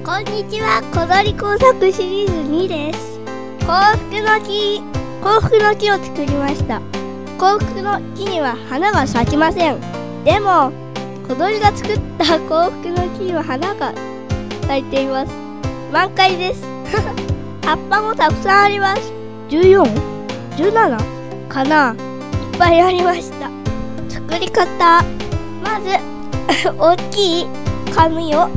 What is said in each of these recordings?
こんにちは、小鳥工作シリーズ2です。幸福の木を作りました。幸福の木には花が咲きません。でも、小鳥が作った幸福の木には花が咲いています。満開です。葉っぱもたくさんあります。14、17かな。いっぱいありました。作り方。まず、大きい紙を、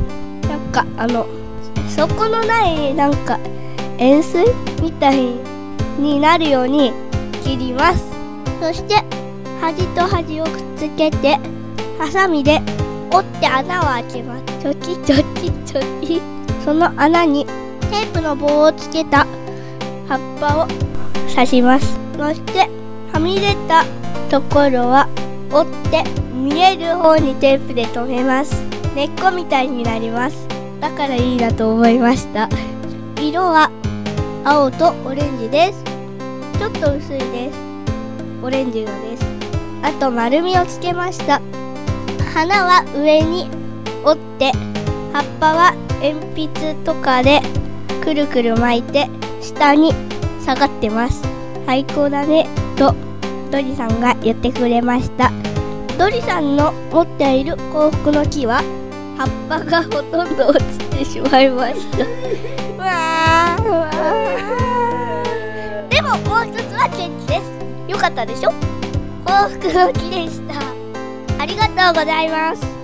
底のない円錐みたいになるように切ります。そして、端と端をくっつけて、ハサミで折って穴を開けます。ちょきちょきちょき。その穴にテープの棒をつけた葉っぱを刺します。そして、はみ出たところは折って見える方にテープで留めます。根っこみたいになります。だからいいなと思いました。色は青とオレンジです。ちょっと薄いです。オレンジ色です。あと丸みをつけました。花は上に折って、葉っぱは鉛筆とかでくるくる巻いて下に下がってます。最高だねとドリさんが言ってくれました。ドリさんの持っている幸福の木は葉っぱがほとんど落ちてしまいました。でももう一つは元気です。よかったでしょ。幸福の木でした。ありがとうございます。